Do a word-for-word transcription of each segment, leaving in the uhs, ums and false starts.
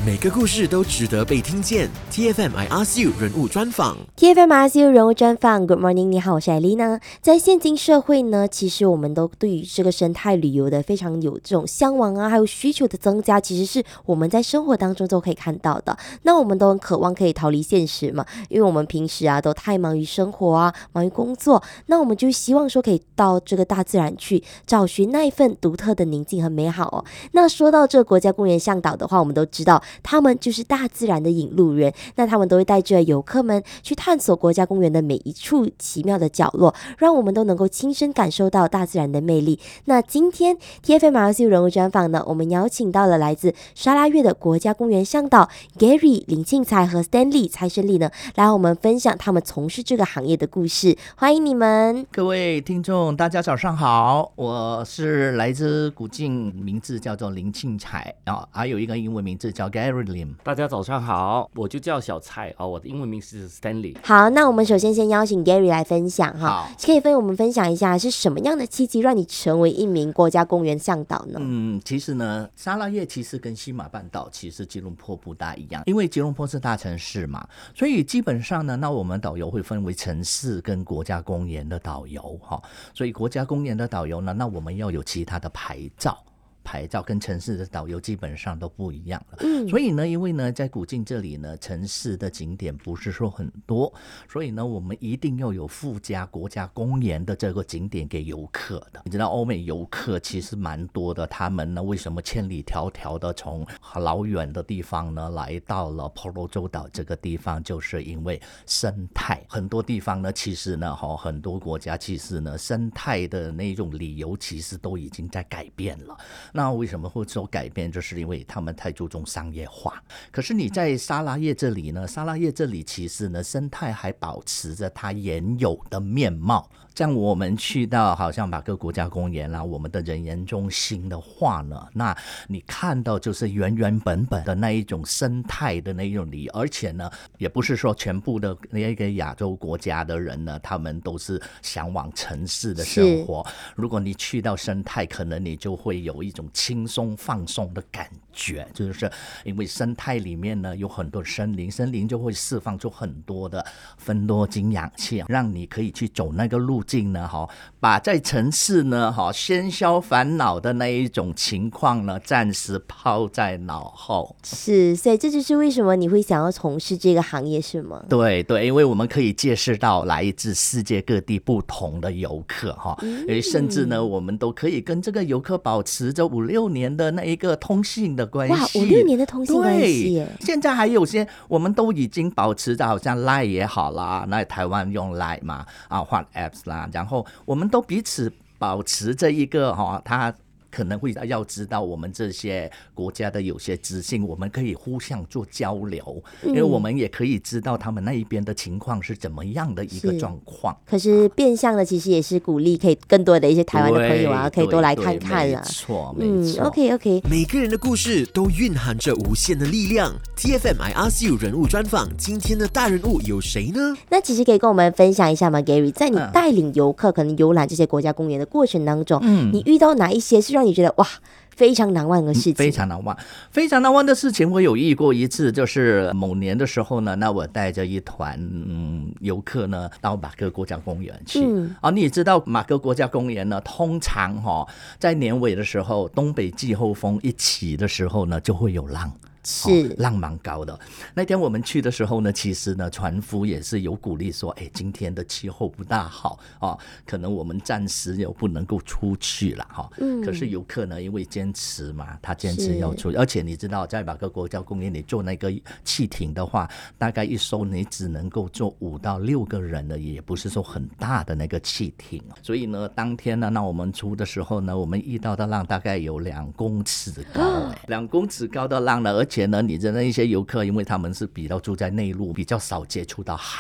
每个故事都值得被听见。T F M I Ask You 人物专访 T F M I Ask You 人物专访 Good morning， 你好，我是艾丽娜。在现今社会呢，其实我们都对于这个生态旅游的非常有这种向往啊，还有需求的增加，其实是我们在生活当中都可以看到的。那我们都很渴望可以逃离现实嘛，因为我们平时啊都太忙于生活啊，忙于工作，那我们就希望说可以到这个大自然去找寻那一份独特的宁静和美好哦。那说到这个国家公园向导的话，我们都知道他们就是大自然的引路人，那他们都会带着游客们去探索国家公园的每一处奇妙的角落，让我们都能够亲身感受到大自然的魅力。那今天 T F M I Ask You 人物专访呢，我们邀请到了来自沙拉越的国家公园向导 Gary 林庆才和 Stanley 蔡胜利呢，来和我们分享他们从事这个行业的故事。欢迎你们。 各位听众大家早上好，我是来自古晋，名字叫做林庆才、哦、还有一个英文名字叫 Gary Lim。 大家早上好，我就叫小蔡、哦、我的英文名字是 Stanley。 好，那我们首先先邀请 Gary 来分享哈，可以跟我们分享一下是什么样的契机让你成为一名国家公园向导呢？ 嗯，其实呢，沙拉越其实跟西马半岛其实吉隆坡不大一样，因为吉隆坡是大城市嘛，所以基本上呢，那我们导游会分为城市跟国家公园的导游、哦、所以国家公园的导游呢，那我们要有其他的牌照，牌照跟城市的导游基本上都不一样了、嗯、所以呢，因为呢在古晋这里呢，城市的景点不是说很多，所以呢我们一定要有附加国家公园的这个景点给游客的。你知道欧美游客其实蛮多的，他们呢为什么千里迢迢的从老远的地方呢来到了婆罗洲岛这个地方，就是因为生态。很多地方呢其实呢很多国家其实呢生态的那种理由其实都已经在改变了。那为什么会说改变，就是因为他们太注重商业化。可是你在沙拉越这里呢，沙拉越这里其实呢生态还保持着它原有的面貌。像我们去到好像马哥国家公园啦、啊，我们的人员中心的话呢，那你看到就是原原本本的那一种生态的那一种理，而且呢也不是说全部的那个亚洲国家的人呢，他们都是向往城市的生活。如果你去到生态，可能你就会有一种轻松放松的感觉，就是因为生态里面呢有很多森林，森林就会释放出很多的芬多精氧气，让你可以去走那个路径呢，把在城市呢喧嚣烦恼的那一种情况呢暂时抛在脑后。 是，所以这就是为什么你会想要从事这个行业是吗？ 对对，因为我们可以见识到来自世界各地不同的游客、嗯、甚至呢我们都可以跟这个游客保持着五六年的那一个通信的关系。 哇，五六年的通信关系耶！ 现在还有些我们都已经保持着，好像 Line 也好啦，那台湾用 Line 嘛，啊换 Apps 啦，然后我们都彼此保持着一个哈、哦，他可能会要知道我们这些国家的有些资讯，我们可以互相做交流、嗯、因为我们也可以知道他们那一边的情况是怎么样的一个状况。 可是变相的其实也是鼓励可以更多的一些台湾的朋友啊，可以多来看看了。 没错没错、 嗯、OK OK。 每个人的故事都蕴含着无限的力量。 T F M I Ask You 人物专访，今天的大人物有谁呢？ 那其实可以跟我们分享一下吗 Gary， 在你带领游客、嗯、可能游览这些国家公园的过程当中、嗯、你遇到哪一些是让你觉得哇非常难忘的事情？ 非常难忘，非常难忘的事情，我有遇过一次，就是某年的时候呢，那我带着一团嗯游客呢到马哥国家公园去。嗯，啊，你也知道马哥国家公园呢，通常哈、哦、在年尾的时候，东北季候风一起的时候呢，就会有浪。是、哦、浪蛮高的。那天我们去的时候呢，其实呢船夫也是有鼓励说，哎，今天的气候不大好、哦、可能我们暂时又不能够出去了、哦嗯、可是游客呢因为坚持嘛，他坚持要出，而且你知道在马哥国家公园你坐那个汽艇的话，大概一艘你只能够坐五到六个人的，也不是说很大的那个汽艇。所以呢当天呢那我们出的时候呢，我们遇到的浪大概有两公尺高、哎，两公尺高的浪呢，而且呢你知道那一些游客因为他们是比较住在内陆，比较少接触到海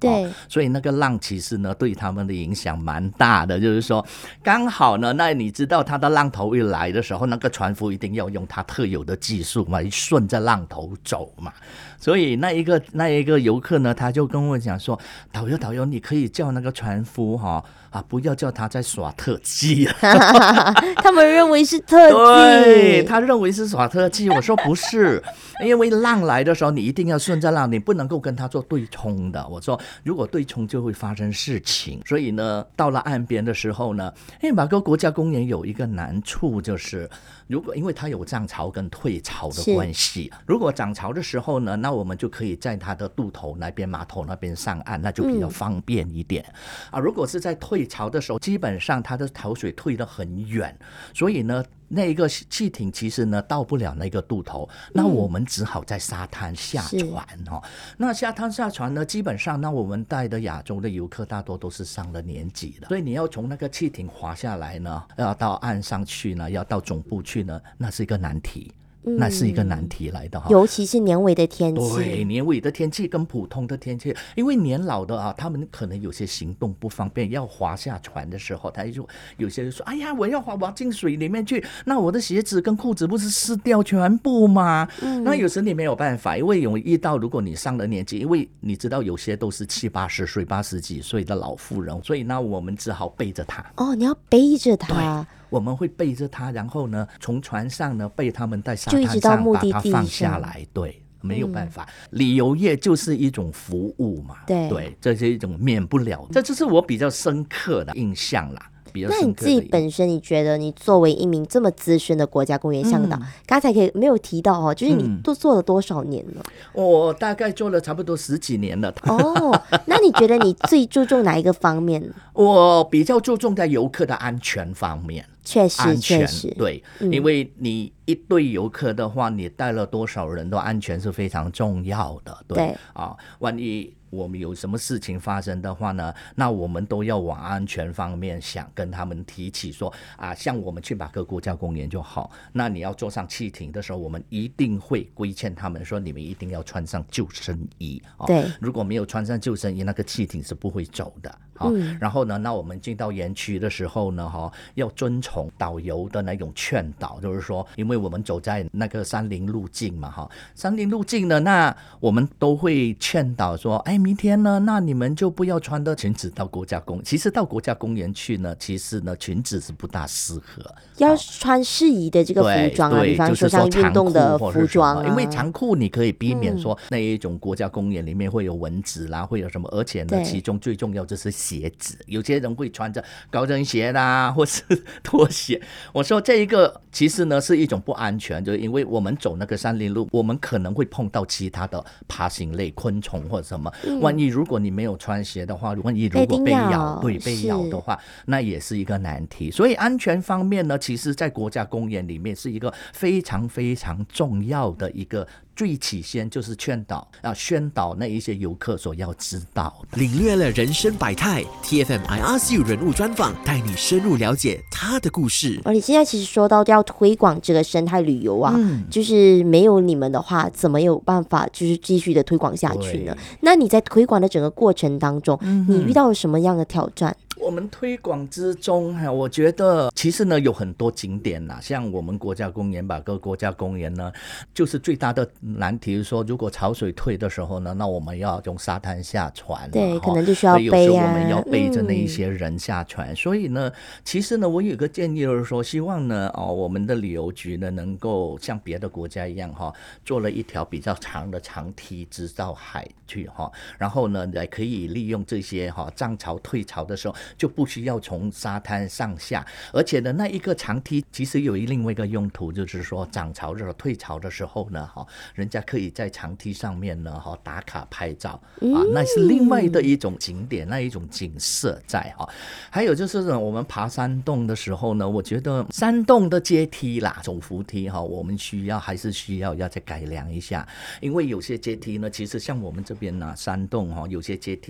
对、 哦，所以那个浪其实呢对他们的影响蛮大的，就是说刚好呢，那你知道他的浪头一来的时候，那个船夫一定要用他特有的技术嘛，顺着浪头走嘛。所以那一个那一个游客呢，他就跟我讲说，导游导游，你可以叫那个船夫哈啊，不要叫他在耍特技他们认为是特技， 对，他认为是耍特技。我说不是，因为浪来的时候，你一定要顺着浪，你不能够跟他做对冲的。我说如果对冲就会发生事情。所以呢，到了岸边的时候呢，因为马哥国家公园有一个难处，就是如果因为它有涨潮跟退潮的关系，如果涨潮的时候呢，那我们就可以在它的渡头那边码头那边上岸，那就比较方便一点、嗯、啊。如果是在退潮的时候，基本上它的潮水退得很远，所以呢那一个汽艇其实呢到不了那个渡头，那我们只好在沙滩下船、哦嗯、那下滩下船呢，基本上那我们带的亚洲的游客大多都是上了年纪的，所以你要从那个汽艇滑下来呢，要到岸上去呢，要到总部去呢，那是一个难题。那是一个难题来的、嗯、 尤其是年尾的天气。 对，年尾的天气跟普通的天气，因为年老的啊，他们可能有些行动不方便，要滑下船的时候，他就有些人说：“哎呀，我要滑滑进水里面去，那我的鞋子跟裤子不是湿掉全部吗？”嗯、那有时你没有办法，因为有遇到，如果你上了年纪，因为你知道有些都是七八十岁、八十几岁的老妇人，所以那我们只好背着他。 哦，你要背着他。 我们会背着他，然后呢，从船上呢背他们在沙滩上把他放下来。对，没有办法、嗯，旅游业就是一种服务嘛。 对， 对，这是一种免不了的，这就是我比较深刻的印象啦。 那你自己本身，你觉得你作为一名这么资深的国家公园向导，嗯、刚才可以没有提到哦，就是你都做了多少年了？ 嗯、我大概做了差不多十几年了。 哦，那你觉得你最注重哪一个方面？ 我比较注重在游客的安全方面。 确实，确实， 对、嗯，因为你一队游客的话，你带了多少人的安全是非常重要的。对， 对啊，万一我们有什么事情发生的话呢，那我们都要往安全方面想，跟他们提起说啊，像我们去马哥国家公园就好，那你要坐上汽艇的时候，我们一定会规劝他们说，你们一定要穿上救生衣、哦、 对， 如果没有穿上救生衣，那个汽艇是不会走的。哦嗯、然后呢，那我们进到园区的时候呢、哦、要遵从导游的那种劝导，就是说因为我们走在那个山林路径嘛、哦、山林路径呢，那我们都会劝导说，哎，明天呢，那你们就不要穿的裙子到国家公园。其实到国家公园去呢，其实呢裙子是不大适合， 要穿适宜的这个服装啊，比方说像运动的服装、啊、 因为长裤你可以避免说那一种国家公园里面会有蚊子啦，会有什么，而且呢其中最重要就是鞋子，有些人会穿着高跟鞋啦或是拖鞋。我说这一个其实呢是一种不安全，就是因为我们走那个山林路，我们可能会碰到其他的爬行类昆虫或者什么、嗯、万一如果你没有穿鞋的话，万一如果被咬，对，被咬的话，那也是一个难题。所以安全方面呢，其实在国家公园里面是一个非常非常重要的一个，最起先就是劝导啊，宣导那一些游客所要知道。 领略了人生百态 ，T F M I R C 人物专访，带你深入了解他的故事。 而你现在其实说到要推广这个生态旅游啊、嗯，就是没有你们的话，怎么有办法就是继续的推广下去呢？那你在推广的整个过程当中、嗯、你遇到了什么样的挑战？ 我们推广之中，我觉得其实呢有很多景点啦，像我们国家公园吧，各国家公园呢，就是最大的难题是说，如果潮水退的时候呢，那我们要从沙滩下船， 对，可能就需要背啊，有时候我们要背着那一些人下船、嗯、所以呢，其实呢，我有个建议就是说，希望呢，哦，我们的旅游局呢，能够像别的国家一样哈，做了一条比较长的长梯直到海去哈，然后呢，也可以利用这些哈涨潮退潮的时候，就不需要从沙滩上下，而且呢，那一个长梯其实有另外一个用途，就是说涨潮的时候、退潮的时候呢，哈，人家可以在长梯上面呢，哈，打卡拍照啊，那是另外的一种景点，那一种景色在哈。还有就是呢，我们爬山洞的时候呢，我觉得山洞的阶梯啦、手扶梯哈，我们需要还是需要要再改良一下，因为有些阶梯呢，其实像我们这边呢，山洞哈，有些阶梯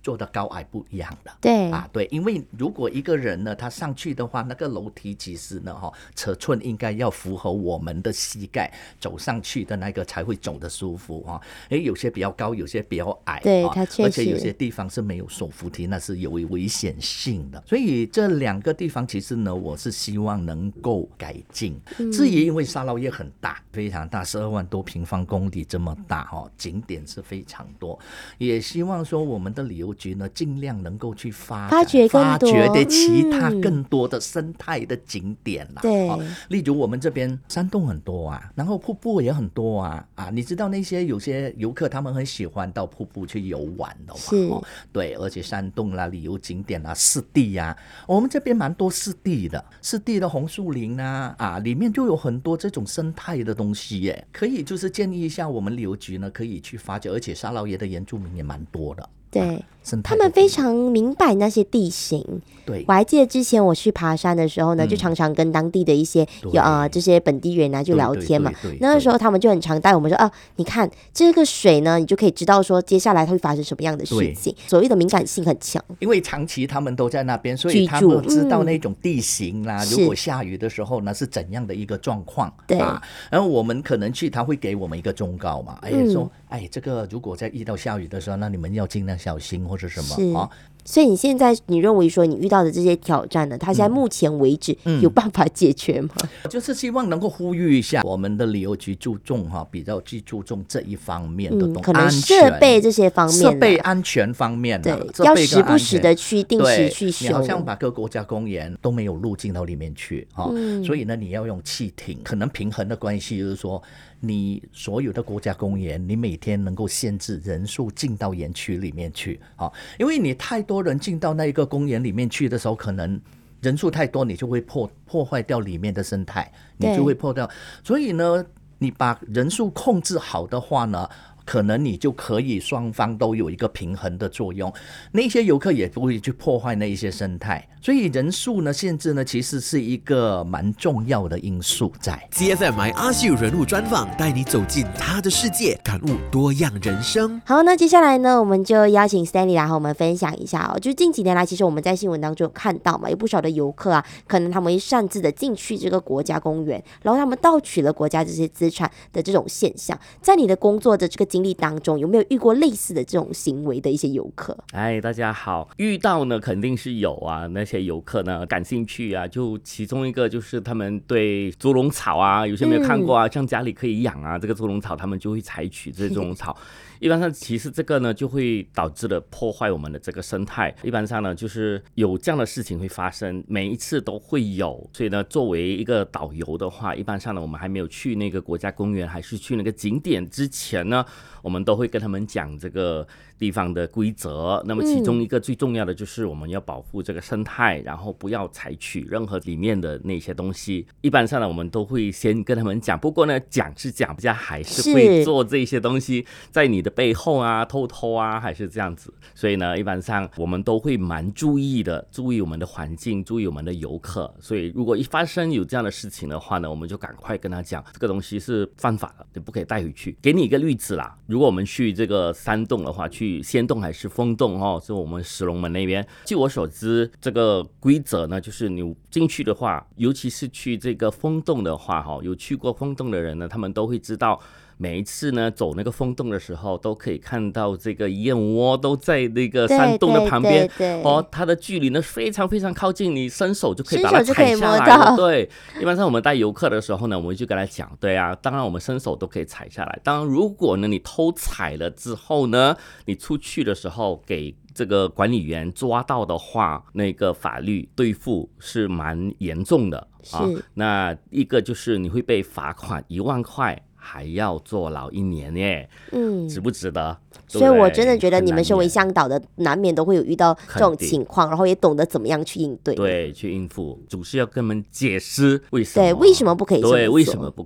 做的高矮不一样的。 对啊，对，因为如果一个人呢，他上去的话，那个楼梯其实呢，哈、哦，尺寸应该要符合我们的膝盖，走上去的那个才会走得舒服哈。哎、哦，有些比较高，有些比较矮， 对，它确实， 而且有些地方是没有手扶梯，那是有危险性的。所以这两个地方其实呢，我是希望能够改进。嗯、至于因为沙捞越很大，非常大，十二万多平方公里这么大哈、哦，景点是非常多，也希望说我们的旅游局呢，尽量能够去发发掘更多， 发掘的其他更多的生态的景点啦。 对、 哦，例如我们这边山洞很多啊，然后瀑布也很多啊啊，你知道那些有些游客他们很喜欢到瀑布去游玩的嘛？ 是、 哦，对，而且山洞啦、旅游景点啦、湿地啊，我们这边蛮多湿地的，湿地的红树林啊啊，里面就有很多这种生态的东西耶，可以就是建议一下我们旅游局呢，可以去发掘，而且沙捞越的原住民也蛮多的。 对、 啊， 他们非常明白那些地形。 对， 我还记得之前我去爬山的时候呢，嗯、就常常跟当地的一些有呃这些本地人啊就聊天嘛。 对对对对， 那时候他们就很常带我们说啊，你看这个水呢，你就可以知道说接下来它会发生什么样的事情。所谓的敏感性很强， 因为长期他们都在那边，所以他们知道那种地形啦、嗯、如果下雨的时候呢是怎样的一个状况。 对、 啊，然后我们可能去，他会给我们一个忠告嘛，哎、嗯、说哎这个如果在遇到下雨的时候，那你们要尽量小心或者什么。 是、哦，所以你现在你认为说你遇到的这些挑战呢，它现在目前为止有办法解决吗？ 嗯嗯、就是希望能够呼吁一下我们的旅游局注重哈，比较去注重这一方面的东西、嗯， 可能设备这些方面， 设备安全方面的， 对，要时不时的去定时去修。 你好像把各国家公园都没有路进到里面去哈、嗯，所以呢，你要用汽艇，可能平衡的关系就是说。你所有的国家公园，你每天能够限制人数进到园区里面去啊，因为你太多人进到那一个公园里面去的时候，可能人数太多，你就会破破坏掉里面的生态，你就会破掉。所以呢，你把人数控制好的话呢，可能你就可以双方都有一个平衡的作用，那些游客也不会去破坏那一些生态，所以人数呢限制呢其实是一个蛮重要的因素在。 T F M I Ask You 人物专访，带你走进他的世界，感悟多样人生。 好，那接下来呢，我们就邀请 Stanley 来和我们分享一下哦。就近几年来，其实我们在新闻当中有看到嘛，有不少的游客啊，可能他们会擅自的进去这个国家公园，然后他们盗取了国家这些资产的这种现象。在你的工作的这个经历当中，有没有遇过类似的这种行为的一些游客？ 哎，大家好，遇到呢肯定是有啊，那些游客呢感兴趣啊，就其中一个就是他们对猪笼草啊，有些没有看过啊，嗯、像家里可以养啊，这个猪笼草他们就会采取这猪笼草。一般上其实这个呢就会导致了破坏我们的这个生态，一般上呢就是有这样的事情会发生，每一次都会有。所以呢作为一个导游的话，一般上呢我们还没有去那个国家公园还是去那个景点之前呢，我们都会跟他们讲这个地方的规则。那么其中一个最重要的就是我们要保护这个生态，然后不要采取任何里面的那些东西。一般上呢我们都会先跟他们讲，不过呢讲是讲，人家还是会做这些东西在你的背后啊，偷偷啊，还是这样子。所以呢一般上我们都会蛮注意的，注意我们的环境，注意我们的游客。所以如果一发生有这样的事情的话呢，我们就赶快跟他讲，这个东西是犯法的，你不可以带回去。给你一个例子啦，如果我们去这个山洞的话，去仙洞还是丰洞哦，是我们石龙门那边。据我所知，这个规则呢，就是你进去的话，尤其是去这个丰洞的话，哈，有去过丰洞的人呢，他们都会知道。每一次呢走那个风洞的时候，都可以看到这个燕窝都在那个山洞的旁边，哦，它的距离呢非常非常靠近，你伸手就可以把它踩下来了。对，一般上我们带游客的时候呢，我们就跟他讲，对啊，当然我们伸手都可以踩下来。当然，如果呢你偷踩了之后呢，你出去的时候给这个管理员抓到的话，那个法律对付是蛮严重的啊。那一个就是你会被罚款一万块。还要坐牢一年耶，嗯，值不值得？ 所以我真的觉得你们身为向导的，难免都会有遇到这种情况，然后也懂得怎么样去应对。 对，去应付，主是要跟他们解释为什么， 对，为什么不可以这么做？ 对，为什么不可以？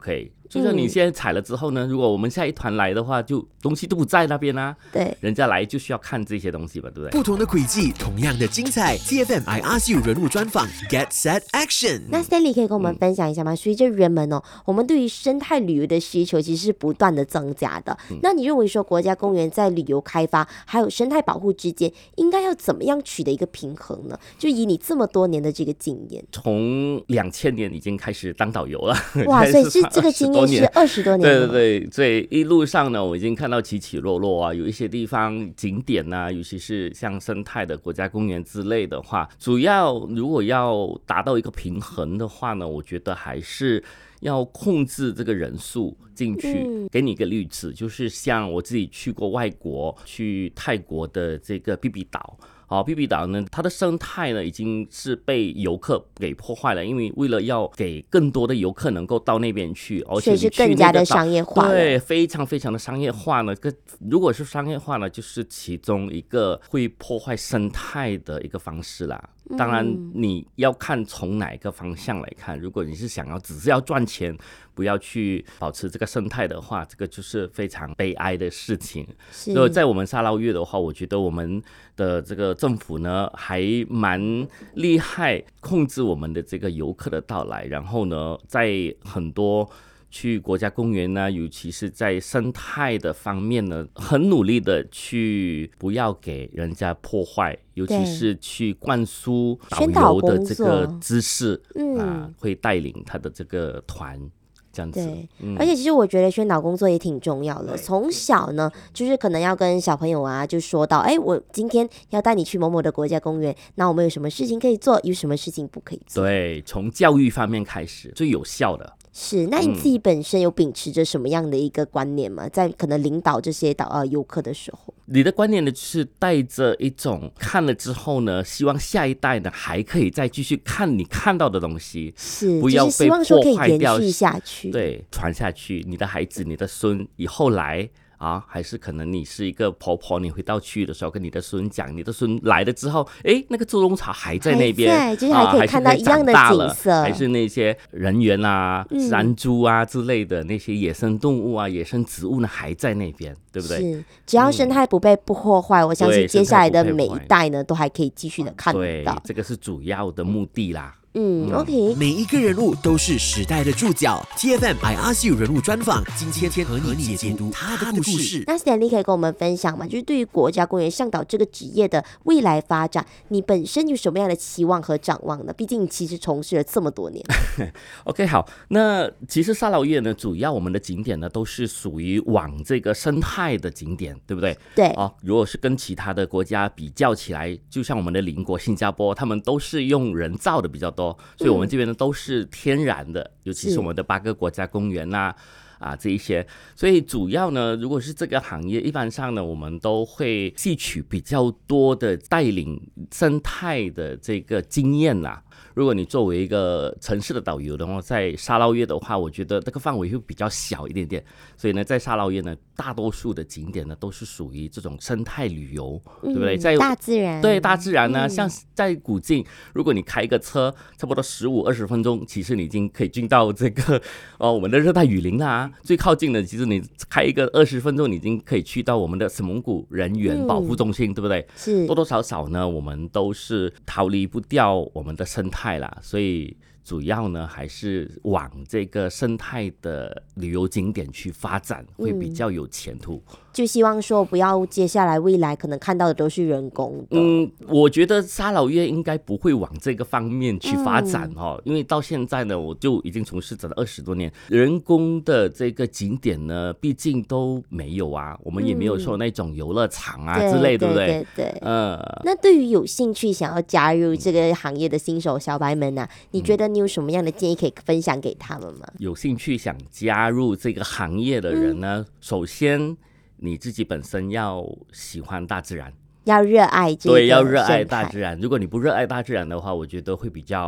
就像你现在踩了之后呢，如果我们下一团来的话，就东西都不在那边啊。 对， 人家来就需要看这些东西吧，对不对？ 不同的轨迹，同样的精彩。T F M I Ask You 人物专访 Get Set Action。 那 Stanley 可以跟我们分享一下吗？随着人们哦，我们对于生态旅游的需求其实是不断的增加的。嗯、那你认为说国家公园在旅游开发还有生态保护之间，应该要怎么样取得一个平衡呢？就以你这么多年的这个经验， 从两千年已经开始当导游了， 哇，所以是这个经验是二十多年了。 对对对，所以一路上呢，我已经看到起起落落啊，有一些地方景点啊，尤其是像生态的国家公园之类的话，主要如果要达到一个平衡的话呢，我觉得还是要控制这个人数进去。嗯、给你一个例子，就是像我自己去过外国，去泰国的这个避避岛。好，避避岛呢，它的生态呢已经是被游客给破坏了，因为为了要给更多的游客能够到那边去，而且是更加的商业化了， 对，非常非常的商业化呢。如果是商业化呢，就是其中一个会破坏生态的一个方式啦。当然，你要看从哪一个方向来看。如果你是想要只是要赚钱，不要去保持这个生态的话，这个就是非常悲哀的事情。所以在我们沙捞越的话，我觉得我们的这个政府呢还蛮厉害，控制我们的这个游客的到来，然后呢，在很多去国家公园呢，尤其是在生态的方面呢，很努力的去不要给人家破坏，尤其是去灌输导游的这个知识、嗯、啊，会带领他的这个团。这样子对、嗯，而且其实我觉得宣导工作也挺重要的。从小呢，就是可能要跟小朋友啊，就说到，哎，我今天要带你去某某的国家公园，那我们有什么事情可以做，有什么事情不可以做？ 对，从教育方面开始，最有效的。 是，那你自己本身有秉持着什么样的一个观念吗？在可能领导这些导呃游客的时候， 你的观念呢，就是带着一种看了之后呢，希望下一代呢还可以再继续看你看到的东西， 是， 不要被破坏掉， 就是希望说可以延续下去， 对，传下去，你的孩子、你的孙以后来。啊，还是可能你是一个婆婆，你回到去的时候跟你的孙讲，你的孙来了之后，哎，那个猪笼草还在那边， 还在，就是还可以看到一样的景色， 啊、还, 还是那些人猿啊、嗯、山猪啊之类的那些野生动物啊、野生植物呢还在那边，对不对？ 是，只要生态不被破坏、嗯，我相信接下来的每一代呢都还可以继续的看到。 对，这个是主要的目的啦。 嗯 ，OK。 每一个人物都是时代的注脚。T F M I Ask You 人物专访，今天和你解读他的故事。 那 Stanley 可以跟我们分享吗？就是对于国家公园向导这个职业的未来发展，你本身有什么样的期望和展望呢？毕竟你其实从事了这么多年。 OK， 好，那其实沙捞越呢，主要我们的景点呢都是属于往这个生态的景点，对不对？ 对。 哦，如果是跟其他的国家比较起来，就像我们的邻国新加坡，他们都是用人造的比较多。所以我们这边呢都是天然的，尤其是我们的八个国家公园呐、啊，啊这一些。所以主要呢，如果是这个行业，一般上呢，我们都会吸取比较多的带领生态的这个经验啦。如果你作为一个城市的导游的话，在沙捞越的话，我觉得这个范围会比较小一点点。所以呢，在沙捞越呢，大多数的景点呢都是属于这种生态旅游，嗯、对不对？在大自然， 对大自然呢、嗯，像在古晋，如果你开一个车，差不多十五二十分钟，其实你已经可以进到这个哦我们的热带雨林啦。最靠近的，其实你开一个二十分钟，你已经可以去到我们的圣蒙古人猿保护中心，嗯、对不对？ 是多多少少呢，我们都是逃离不掉我们的生态啦，所以主要呢还是往这个生态的旅游景点去发展，会比较有前途。嗯， 就希望说不要接下来未来可能看到的都是人工的。 嗯，我觉得沙捞越应该不会往这个方面去发展哈、嗯，因为到现在呢，我就已经从事了二十多年，人工的这个景点呢，毕竟都没有啊，我们也没有说那种游乐场啊、嗯、之类，对不对？ 对对对。 嗯， 那对于有兴趣想要加入这个行业的新手小白们啊，你觉得你有什么样的建议可以分享给他们吗？ 有兴趣想加入这个行业的人呢，嗯、首先你自己本身要喜欢大自然， 要热爱这个， 对，要热爱大自然。如果你不热爱大自然的话，我觉得会比较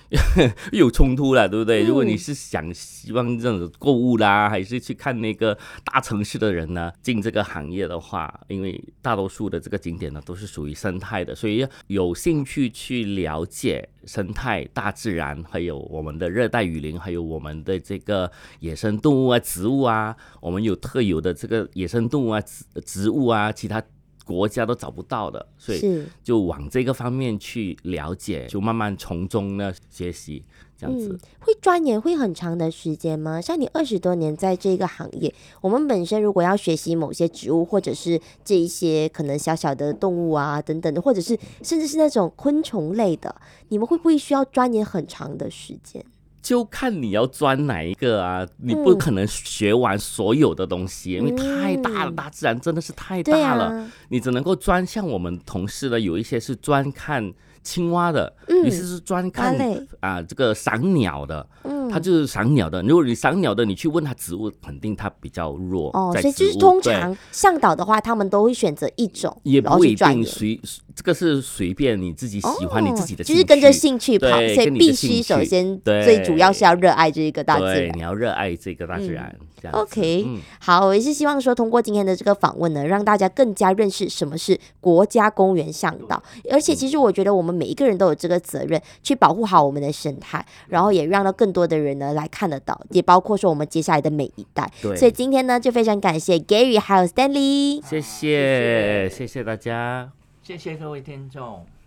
有冲突了，对不对？ 嗯如果你是想希望这种购物啦，还是去看那个大城市的人呢，进这个行业的话，因为大多数的这个景点呢都是属于生态的，所以有兴趣去了解生态、大自然，还有我们的热带雨林，还有我们的这个野生动物啊、植物啊，我们有特有的这个野生动物啊、植植物啊，其他国家都找不到的，所以是就往这个方面去了解，就慢慢从中呢学习，这样子。 嗯，会钻研会很长的时间吗？像你二十多年在这个行业，我们本身如果要学习某些植物，或者是这一些可能小小的动物啊等等的，或者是甚至是那种昆虫类的，你们会不会需要钻研很长的时间？ 就看你要钻哪一个啊，你不可能学完所有的东西，因为太大了，大自然真的是太对大了， 啊， 你只能够钻。像我们同事的有一些是专看青蛙的， 嗯有些是专看蛙类啊这个赏鸟的， 嗯， 他就是赏鸟的。如果你赏鸟的，你去问他植物，肯定他比较弱。 哦， 在所以就是植物对通常向导的话，他们都会选择一种，然后也不一定去钻研。 随这个是随便你自己喜欢、你自己的兴趣， 就是跟着兴趣跑， 对所以必跟你的兴趣须首先对最主要是要热爱这个大自对， 然你。要热爱这个大自然。这样子 OK，、 嗯好，我也是希望说通过今天的这个访问呢，让大家更加认识什么是国家公园向导。而且其实我觉得我们每一个人都有这个责任去保护好我们的生态，然后也让到更多的人呢来看得到，也包括说我们接下来的每一代。 对， 所以今天呢就非常感谢 Gary 还有 Stanley。 谢谢谢谢大家。 谢谢各位听众。